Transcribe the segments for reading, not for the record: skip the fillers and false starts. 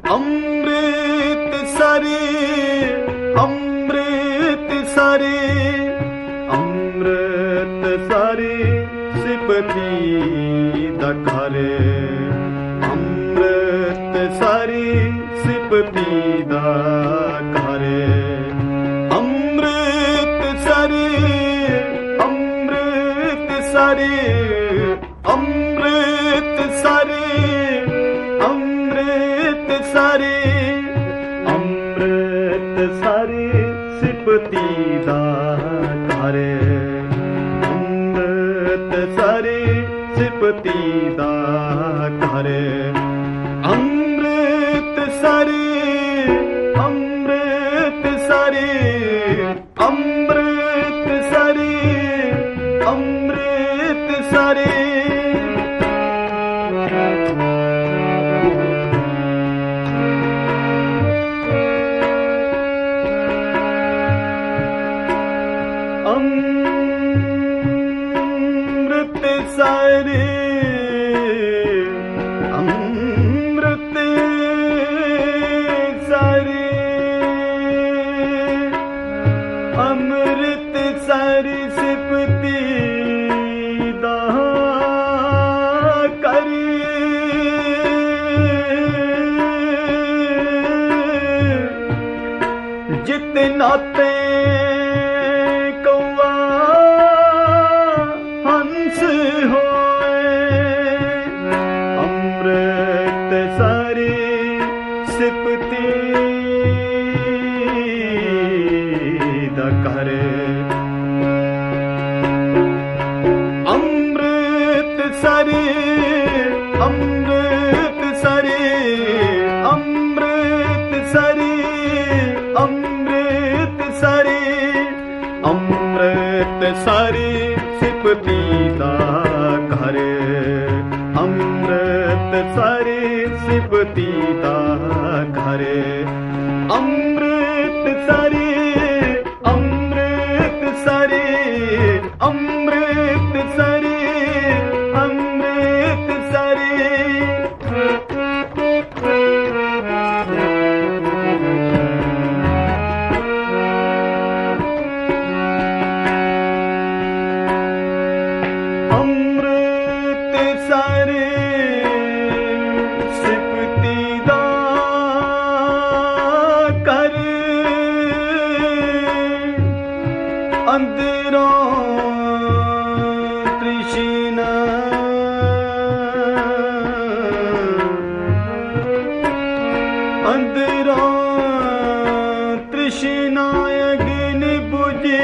ਅੰਮ੍ਰਿਤ ਸਰੀ ਅੰਮ੍ਰਿਤ ਸਰੀ ਅੰਮ੍ਰਿਤ ਸਰੀ ਸਿਪਤੀ ਦਾ ਘਰ ਅੰਮ੍ਰਿਤ ਸਰੀ ਸਿਪਤੀ ਦਾ ਘਰ ਅੰਮ੍ਰਿਤ ਸਰੀ ਅੰਮ੍ਰਿਤ ਸਰੀ ਅੰਮ੍ਰਿਤ ਸਰੀ ਅੰਮ੍ਰਿਤ ਸਰੀ ਅੰਮ੍ਰਿਤ ਸਰੀ ਸਿਪਤੀ ਦਾ ਘਰ ਅੰਮ੍ਰਿਤ ਸਰੀ ਸਿਪਤੀ ਦਾ ਘਰ ਅੰਮ੍ਰਿਤ ਸਰੀ ਅੰਮ੍ਰਿਤ ਸਰੀ ਅੰਮ੍ਰਿਤ ਸਰੀ ਅੰਮ੍ਰਿਤ ਸਰੀ ਅੰਮ੍ਰਿਤ ਸਰੀ ਅੰਮ੍ਰਿਤ ਸਰੀ ਅੰਮ੍ਰਿਤ ਸਰੀ ਸਿਪਤੀ ਦਾ ਕਰੀ ਜਿਤ ਨਾਤੇ ਸਿਪਤੀ ਦਾ ਘਰ ਅੰਮ੍ਰਿਤ ਸਰੀ ਅੰਮ੍ਰਿਤ ਸਰੀ ਅੰਮ੍ਰਿਤ ਸਰੀ ਅੰਮ੍ਰਿਤ ਸਰੀ ਅੰਮ੍ਰਿਤ ਸਰੀ ਸਿਪਤੀ ਦਾ ਘਰ ਅੰਮ੍ਰਿਤ ਸਰੀ ਸਿਪਤੀ ਦਾ ਘਰ ਅੰਮ੍ਰਿਤ ਸਰੀ ਅੰਮ੍ਰਿਤ ਸਰੀ ਅੰਮ੍ਰਿਤ ਸਰੀ ਅੰਮ੍ਰਿਤ ਸਰੀ ਅੰਮ੍ਰਿਤ ਸਰੀ ਸਿਪਤੀ ਦਾ ਘਰ ਅੰਦਰੋਂ ਤ੍ਰਿਸ਼ਨਾ ਅੰਦਰੋਂ ਤ੍ਰਿਸ਼ਨਾ ਅਗਨ ਬੁਝੇ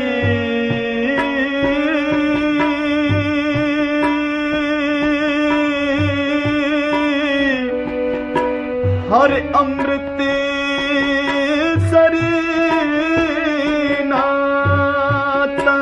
ਹਰ ਅੰਮ੍ਰਿਤ ਸਰੀ ਨਾਤਾ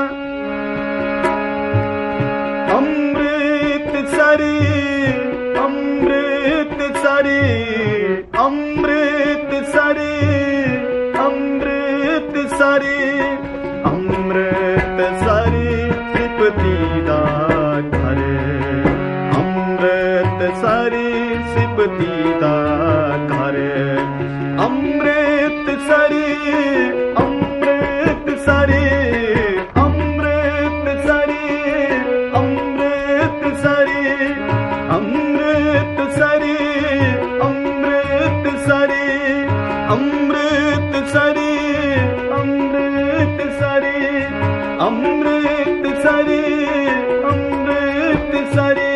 ਅੰਮ੍ਰਿਤ ਸਰੀ ਅੰਮ੍ਰਿਤ ਸਰੀ ਅੰਮ੍ਰਿਤ ਸਰੀ ਅੰਮ੍ਰਿਤ ਸਰੀ ਅੰਮ੍ਰਿਤ ਸਰੀ ਸਿਪਤੀ ਦਾ ਘਰ ਅੰਮ੍ਰਿਤ ਸਰੀ ਸਿਪਤੀ ਦਾ ਘਰ ਅੰਮ੍ਰਿਤ ਸਰੀ ਅੰਮ੍ਰਿਤ ਸਰੀ ਅੰਮ੍ਰਿਤ ਸਰੀ ਅੰਮ੍ਰਿਤ ਸਰੀ ਅੰਮ੍ਰਿਤ ਸਰੀ ਅੰਮ੍ਰਿਤ ਸਰੀ ਅੰਮ੍ਰਿਤ ਸਰੀ ਅੰਮ੍ਰਿਤ ਸਰੀ ਅੰਮ੍ਰਿਤ ਸਰੀ ਅੰਮ੍ਰਿਤ ਸਰੀ